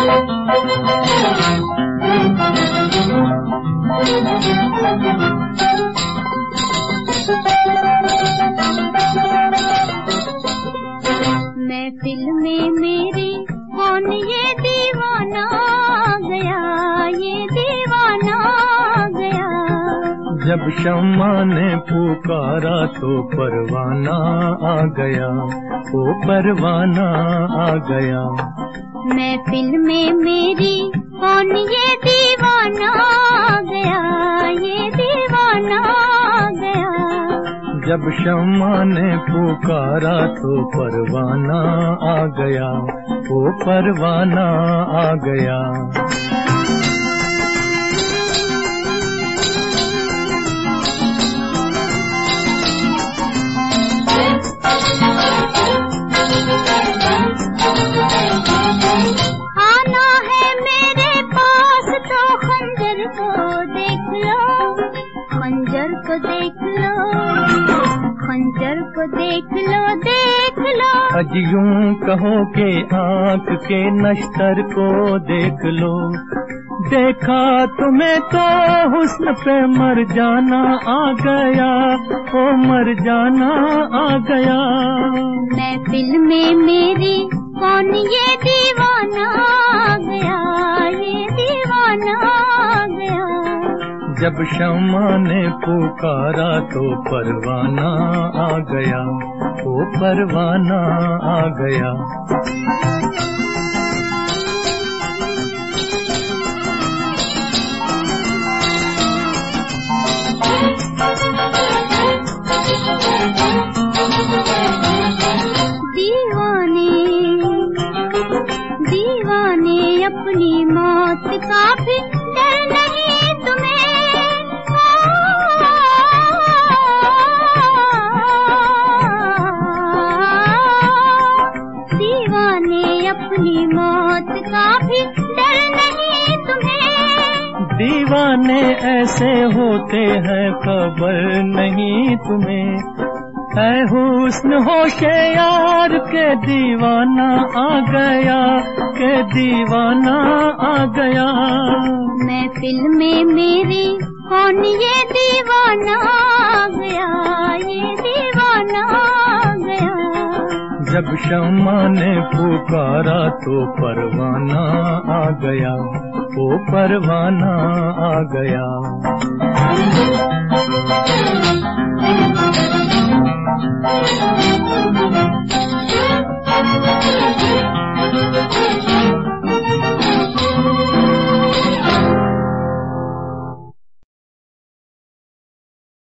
महफिल में मेरी कौन ये दीवाना गया, ये दीवाना गया। जब शम्मा ने पुकारा तो परवाना आ गया, ओ परवाना आ गया। महफिल में मेरी कौन ये दीवाना गया, ये दीवाना गया। जब शम्मा ने पुकारा तो परवाना आ गया, ओ परवाना आ गया। आना है मेरे पास तो खंजर को देख लो, खंजर को देख लो, खंजर को देख लो, देख लो। अज यूं कहो के आँख के नश्तर को देख लो। देखा तुम्हें तो हुस्न पे मर जाना आ गया, ओ मर जाना आ गया। महफिल में मेरी कौन ये दीवाना गया, ये दीवाना गया। जब शम्मा ने पुकारा तो परवाना आ गया, ओ परवाना आ गया। दीवाने अपनी मौत का भी डर नहीं तुम्हें। दीवाने अपनी मौत का भी डर नहीं तुम्हें। दीवाने ऐसे होते हैं खबर नहीं तुम्हें। है हुस्न होशे यार के दीवाना आ गया, के दीवाना आ गया। महफिल में मेरी कौन ये दीवाना गया, ये दीवाना गया। जब शम्मा ने पुकारा तो परवाना आ गया, ओ परवाना आ गया। Thank you.